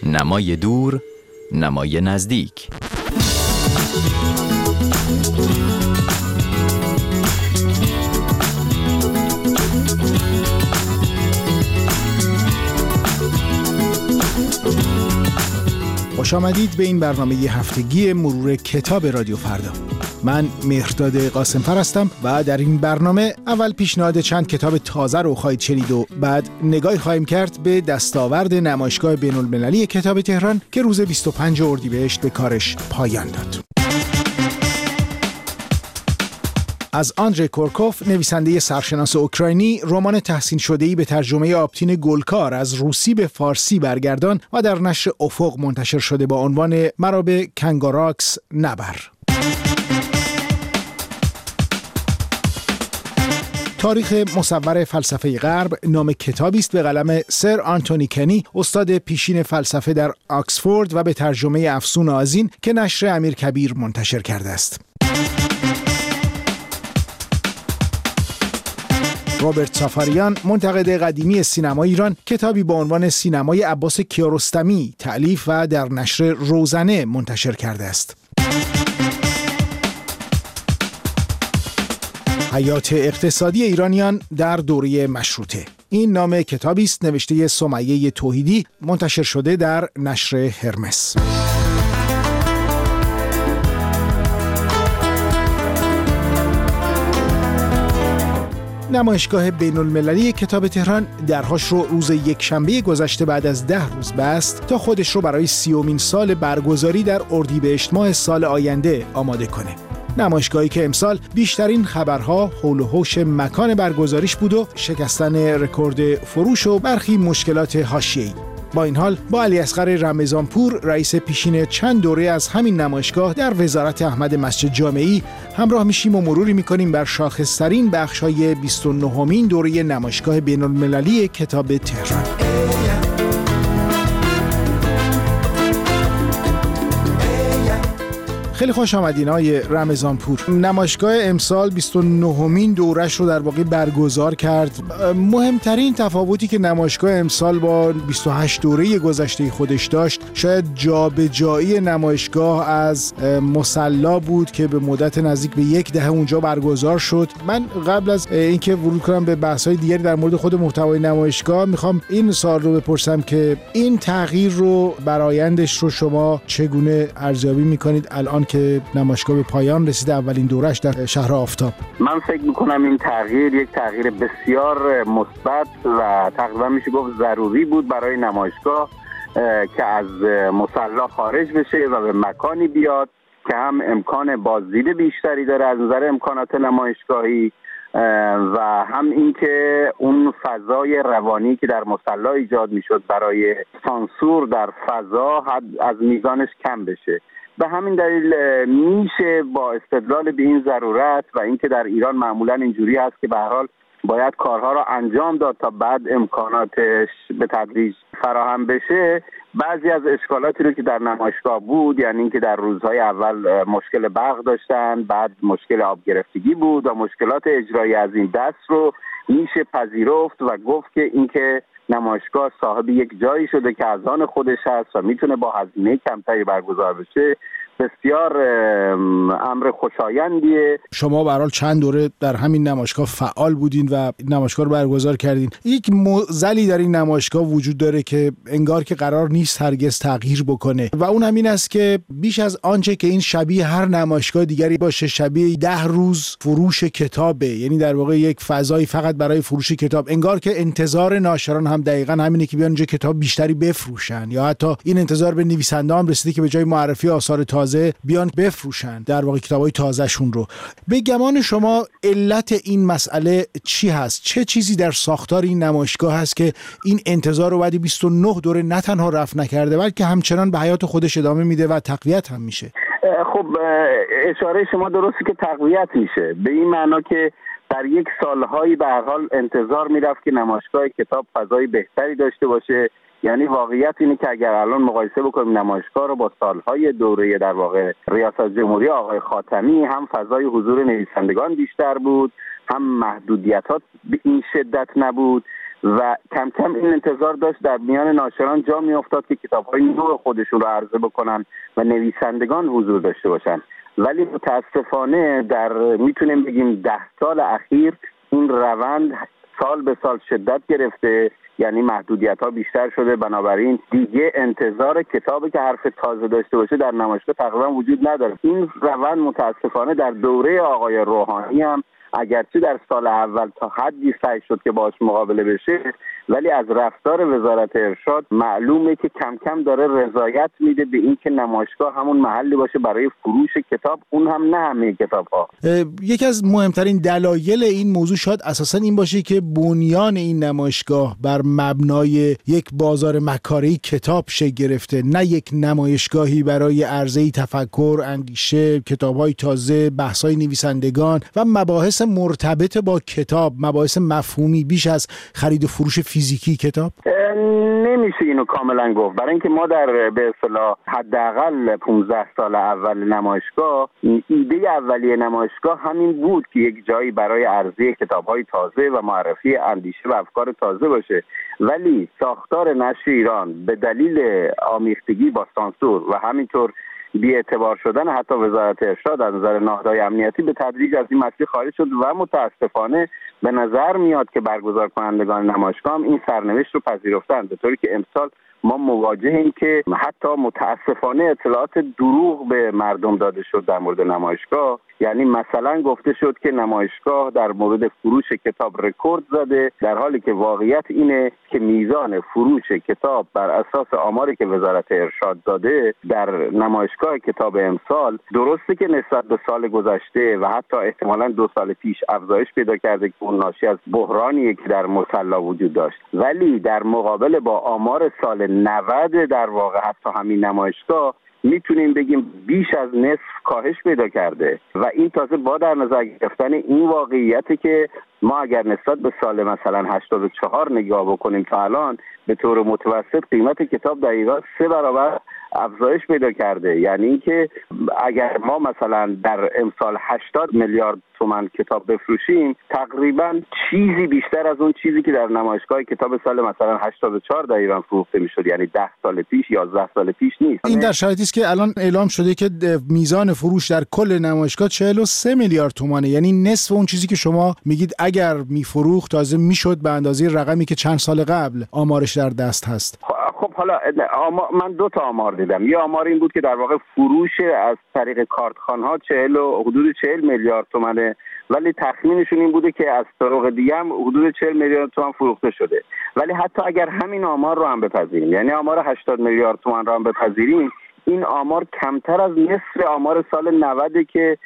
نمای دور، نمای نزدیک. خوش آمدید به این برنامه هفتگی مرور کتاب رادیو فردا. من مهرداد قاسمفر هستم و در این برنامه اول پیشنهاد چند کتاب تازه رو خواهید شنید و بعد نگاهی خواهیم کرد به دستاورد نمایشگاه بین‌المللی کتاب تهران که روز 25 اردیبهشت به کارش پایان داد. از آندری کورکوف، نویسنده سرشناس اوکراینی، رمان تحسین شده‌ای به ترجمه آبتین گلکار از روسی به فارسی برگردان و در نشر افق منتشر شده با عنوان مرا به کنگاراکس نبر. تاریخ مصور فلسفه غرب نام کتابی است به قلم سر آنتونی کنی، استاد پیشین فلسفه در آکسفورد و به ترجمه افسون آذین که نشر امیرکبیر منتشر کرده است. رابرت سافاریان، منتقد قدیمی سینما ایران، کتابی با عنوان سینمای عباس کیارستمی تألیف و در نشر روزنه منتشر کرده است. حیات اقتصادی ایرانیان در دوره مشروطه. این نام کتابی است نوشته سمیه توحیدی، منتشر شده در نشر هرمس. نمایشگاه بین‌المللی کتاب تهران درهاش رو روز یکشنبه گذشته بعد از 10 روز بست تا خودش رو برای 30مین سال برگزاری در اردیبهشت ماه سال آینده آماده کنه. نمایشگاهی که امسال بیشترین خبرها حول و حوش مکان برگزاریش بود و شکستن رکورد فروش و برخی مشکلات حاشیه‌ای. با این حال با علیاصغر رمضانپور، رئیس پیشین چند دوره از همین نمایشگاه در وزارت احمد مسجد جامعی همراه میشیم و مروری میکنیم بر شاخص‌ترین بخش‌های 29مین دوره نمایشگاه بین‌المللی کتاب تهران. خیلی خوش آمدین آقای رمضانپور. نمایشگاه امسال 29مین دورش رو در واقع برگزار کرد. مهمترین تفاوتی که نمایشگاه امسال با 28 دوره گذشته خودش داشت شاید جابجایی نمایشگاه از مصلی بود که به مدت نزدیک به 1 دهه اونجا برگزار شد. من قبل از اینکه ورود کنم به بحث‌های دیگری در مورد خود محتوای نمایشگاه میخوام این سوال رو بپرسم که این تغییر رو برآیندش رو شما چگونه ارزیابی میکنید الان که نمایشگاه به پایان رسیده اولین دورش در شهر آفتاب؟ من فکر میکنم این تغییر یک تغییر بسیار مثبت و تقریبا میشه گفت ضروری بود برای نمایشگاه که از مصلی خارج بشه و به مکانی بیاد که هم امکان بازدید بیشتری داره از نظر امکانات نمایشگاهی و هم اینکه اون فضای روانی که در مصلی ایجاد میشد برای سانسور در فضا از میزانش کم بشه. به همین دلیل میشه با استدلال به این ضرورت و اینکه در ایران معمولا اینجوری هست که به هر حال باید کارها را انجام داد تا بعد امکاناتش به تدریج فراهم بشه، بعضی از اشکالاتی رو که در نمایشگاه بود، یعنی اینکه در روزهای اول مشکل برق داشتن، بعد مشکل آب گرفتگی بود و مشکلات اجرایی از این دست رو میشه پذیرفت و گفت که اینکه نمایشگاه صاحب یک جایی شده که از آن خودش هست و میتونه با هزینه کمتری برگزار بشه، بسیار امر خوشایندیه. شما به هر حال چند دوره در همین نمایشگاه فعال بودین و نمایشگاه رو برگزار کردین. یک معضلی در این نمایشگاه وجود داره که انگار که قرار نیست هرگز تغییر بکنه و اون همین است که بیش از آنچه که این شبیه هر نمایشگاه دیگری باشه، شبیه 10 روز فروش کتابه، یعنی در واقع یک فضایی فقط برای فروش کتاب. انگار که انتظار ناشران هم دقیقاً همینه که بیان اونجا کتاب بیشتری بفروشن، یا حتی این انتظار به نویسنده هم رسیده که به جای معرفی آثار تازه بیان بفروشن در واقع کتابای تازه‌شون رو. به گمان شما علت این مسئله چی هست؟ چه چیزی در ساختار این نمایشگاه هست که این انتظار رو بعد 29 دوره نه تنها رفع نکرده بلکه همچنان به حیات خودش ادامه میده و تقویت هم میشه؟ خب اشاره شما درسته که تقویت میشه، به این معنا که در یک سالهایی به هر حال انتظار میرفت که نمایشگاه کتاب فضای بهتری داشته باشه. یعنی واقعیت اینه که اگر الان مقایسه بکنیم نمایشگاه رو با سالهای دوره در واقع ریاست جمهوری آقای خاتمی، هم فضای حضور نویسندگان بیشتر بود، هم محدودیتات به این شدت نبود و کم کم این انتظار داشت در میان ناشران جا میافتاد که کتاب‌های نو خودشون رو عرضه بکنن و نویسندگان حضور داشته باشن. ولی متاسفانه در میتونیم بگیم 10 سال اخیر این روند سال به سال شدت گرفته، یعنی محدودیت‌ها بیشتر شده، بنابراین دیگه انتظار کتابی که حرف تازه داشته باشه در نمایشگاه تقریبا وجود نداره. این روند متاسفانه در دوره آقای روحانی هم اگرچه در سال اول تا حدی سعی شد که باهاش مقابله بشه، ولی از رفتار وزارت ارشاد معلومه که کم کم داره رضایت میده به این که نمایشگاه همون محلی باشه برای فروش کتاب، اون هم نه همه کتاب‌ها. یکی از مهمترین دلایل این موضوع شاید اساساً این باشه که بنیان این نمایشگاه بر مبنای یک بازار مکاری کتاب شکل گرفته، نه یک نمایشگاهی برای عرضه تفکر، اندیشه، کتاب‌های تازه، بحث‌های نویسندگان و مباحث مرتبط با کتاب، مباحث مفهومی بیش از خرید و فروش فیزیکی کتاب. نمیشه اینو کاملا گفت، برای اینکه ما در به اصطلاح حداقل 15 سال اول نمایشگاه، ایده اولیه نمایشگاه همین بود که یک جایی برای عرضه کتاب‌های تازه و معرفی اندیشه و افکار تازه باشه. ولی ساختار نشر ایران به دلیل آمیختگی با سانسور و همینطور بی‌اعتبار شدن حتی وزارت ارشاد از نظر نهادهای امنیتی به تدریج از این مسیر خارج شد و متاسفانه به نظر میاد که برگزار کنندگان نمایشگاه هم این سرنوشت رو پذیرفتند، به طوری که امسال ما مواجهیم که حتی متاسفانه اطلاعات دروغ به مردم داده شد در مورد نمایشگاه. یعنی مثلا گفته شد که نمایشگاه در مورد فروش کتاب رکورد زده، در حالی که واقعیت اینه که میزان فروش کتاب بر اساس آماری که وزارت ارشاد داده در نمایشگاه کتاب امسال درسته که نسبت به سال گذشته و حتی احتمالاً 2 سال پیش افزایش پیدا کرده که اون ناشی از بحرانیه که در مصلا وجود داشت، ولی در مقابل با آمار سال 90 در واقع حتی همین نمایشگاه میتونیم بگیم بیش از نصف کاهش پیدا کرده و این تازه با در نظر گرفتن این واقعیتی که ما اگر نسبت به سال مثلا 84 نگاه بکنیم تا الان به طور متوسط قیمت کتاب در ایران 3 برابر افزایش پیدا کرده. یعنی اینکه اگر ما مثلا در امسال 80 میلیارد تومان کتاب بفروشیم، تقریبا چیزی بیشتر از اون چیزی که در نمایشگاه کتاب سال مثلا 84 در ایران فروخته میشد، یعنی 10 سال پیش 11 سال پیش نیست. این در شرایطی است که الان اعلام شده که میزان فروش در کل نمایشگاه 43 میلیارد تومانه، یعنی نصف اون چیزی که شما میگید اگر میفروخت تازه میشد به اندازه رقمی که چند سال قبل آمارش در دست هست. خب حالا من 2 تا آمار دیدم. یه آمار این بود که در واقع فروش از طریق کارتخوان‌ها حدود 40 میلیارد تومانه، ولی تخمینشون این بوده که از طرق دیگه هم حدود 40 میلیارد تومان فروخته شده. ولی حتی اگر همین آمار رو هم بپذیریم، یعنی آمار 80 میلیارد تومان رو هم بپذیریم، این آمار کمتر از نصف آمار سال 90 که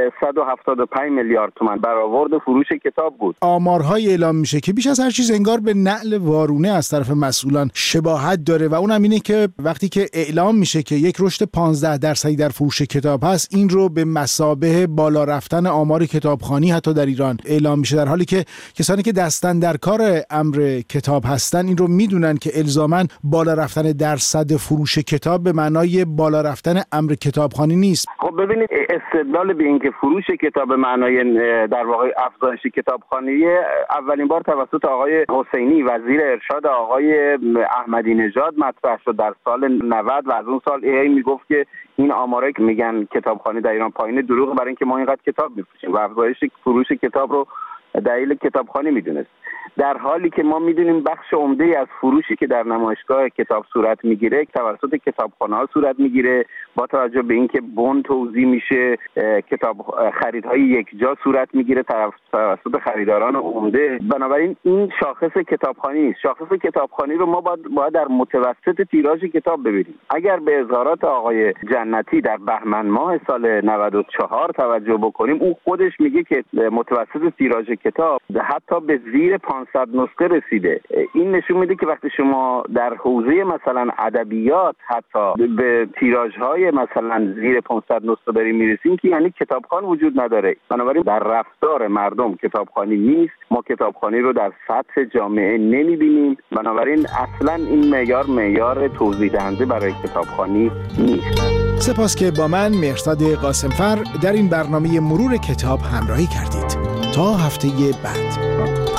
175 میلیارد تومان برآورد فروش کتاب بود. آمارهای اعلام میشه که بیش از هر چیز انگار به نعل وارونه از طرف مسئولان شباهت داره و اونم اینه که وقتی که اعلام میشه که یک رشد 15% در فروش کتاب هست، این رو به مثابه بالا رفتن آمار کتابخوانی حتی در ایران اعلام میشه، در حالی که کسانی که دستن در کار امر کتاب هستن این رو میدونن که الزاماً بالا رفتن درصد فروش کتاب به معنای بالا رفتن امر کتابخوانی نیست. خب ببینید، استدلال به اینکه فروش کتاب به معنای در واقع افزایش کتابخوانی اولین بار توسط آقای حسینی وزیر ارشاد آقای احمدی نژاد مطرح شد در سال 90 و از اون سال میگفت که این آمارایی که میگن کتابخوانی در ایران پایینه دروغه، برای اینکه ما اینقدر کتاب میفروشیم و افزایش فروش کتاب رو دلیل کتابخوانی میدونست، در حالی که ما میدونیم بخش عمده از فروشی که در نمایشگاه کتاب صورت میگیره توسط کتابخانه‌ها صورت میگیره، با توجه به اینکه بن توزیع میشه، کتاب خریدهای یک جا صورت میگیره توسط خریداران عمده. بنابراین این شاخص کتابخوانی نیست. شاخص کتابخوانی رو ما باید در متوسط تیراژ کتاب ببینیم. اگر به اظهارات آقای جنتی در بهمن ماه سال 94 توجه بکنیم، او خودش میگه که متوسط تیراژ کتاب حتی به زیر 500 نسخه رسیده. این نشون میده که وقتی شما در حوزه مثلا ادبیات حتی به تیراژهای مثلا زیر 500 نسخه داریم میرسیم که یعنی کتابخوان وجود نداره. بنابراین در رفتار مردم کتابخوانی نیست. ما کتابخوانی رو در سطح جامعه نمیبینیم. بنابراین اصلا این معیار توضیح دهنده برای کتابخوانی نیست. سپاس که با من مهرزاد قاسمفر در این برنامه مرور کتاب همراهی کردید. تا هفته بعد.